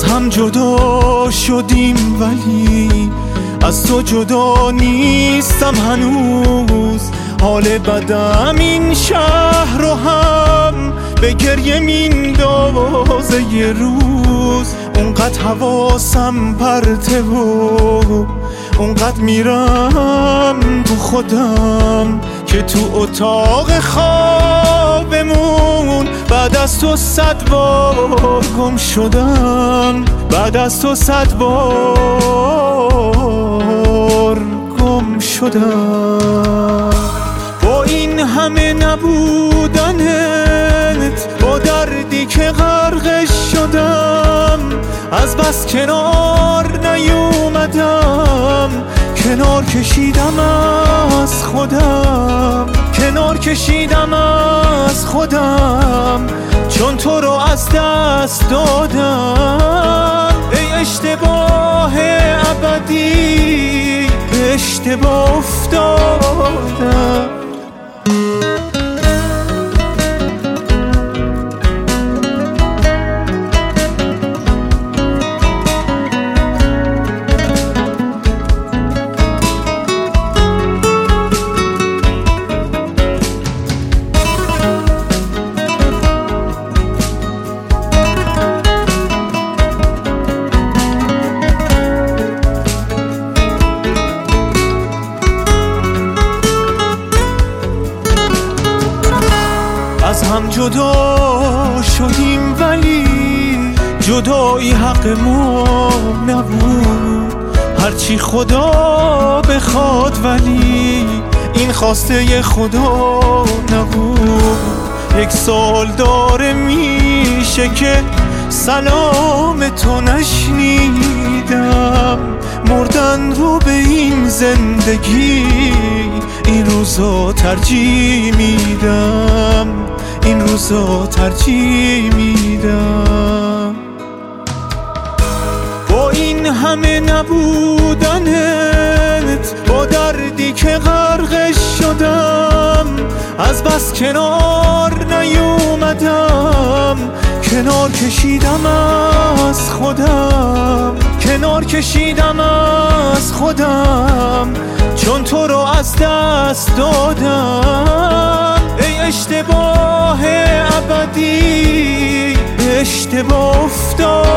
هم جدا شدیم ولی از تو جدا نیستم هنوز. حال بدم این شهر رو هم به گریه میندازه یه روز. اونقدر حواسم پرته و اونقدر میرم تو خودم که تو اتاق خوابمون بعد از تو 100 بار گم شدم. بعد از تو 100 بار گم شدم. با این همه نبودنت، با دردی که غرقش شدم، از بس کنار نیومدم. کنار کشیدم از خودم، کنار کشیدم از خودم، چون تو رو از دست دادم. ای اشتباه ابدی، به اشتباه افتادم. از هم جدا شدیم ولی جدایی حق ما نبود. هرچی خدا بخواد ولی این خواسته خدا نبود. 1 سال داره میشه که سلام تو نشنیدم. مردن رو به این زندگی این روزا ترجیح میدم، این روزا ترجیح میدم. با این همه نبودنت، با دردی که غرقش شدم، از بس کنار نیومدم. کنار کشیدم از خودم، کنار کشیدم از خودم، چون تو رو از دست دادم. ای اشتباه ابدی، به اشتباه افتادم.